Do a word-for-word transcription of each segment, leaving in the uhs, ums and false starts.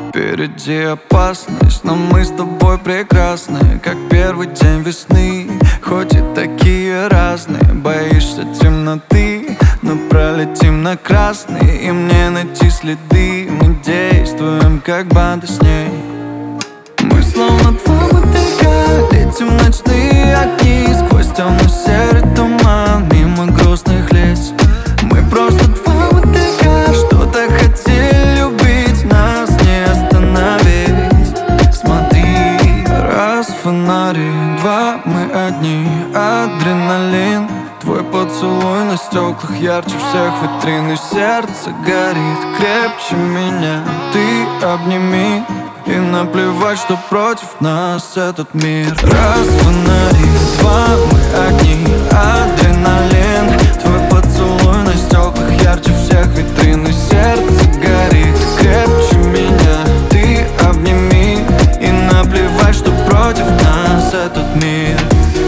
Впереди опасность, но мы с тобой прекрасны, как первый день весны. Хоть и такие разные, боишься темноты, но пролетим на красный, и мне найти следы. Мы действуем как банда с ней. Мы словно два мотылька, летим в ночные огни, сквозь темно-серый туман, мимо грустных лиц. Мы просто два мотылька, что-то хотели любить, нас не остановить. Смотри, раз фонари, два мы одни, адреналин. Твой поцелуй на стеклах ярче всех витрин, и сердце горит крепче меня. Ты обними, и наплевать, что против нас этот мир. Раз фонари, два мы одни, адреналин. Твой поцелуй на стеклах ярче всех витрин, и сердце горит крепче меня. Ты обними, и наплевать, что против нас этот мир.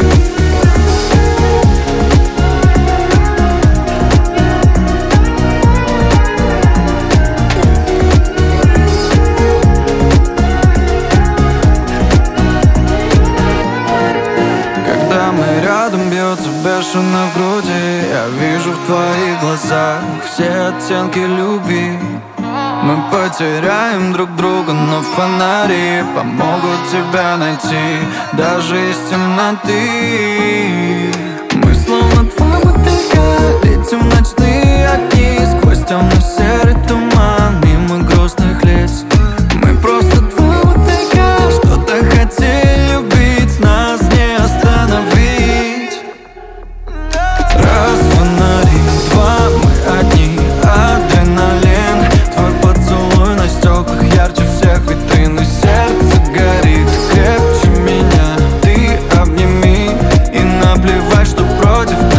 Бьется бешено в груди, я вижу в твоих глазах все оттенки любви. Мы потеряем друг друга, но фонари помогут тебя найти, даже из темноты. Мы словно два мотылька, летим в ночные огни, сквозь темно-серый туман, мимо грустных лиц. Мы просто два мотылька, что-то хотели любить, нас не остановить. Раз фонари, два мы одни, адреналин. Твой поцелуй на стеклах ярче всех витрин, и сердце горит крепче меня. Ты обними, и наплевать, что против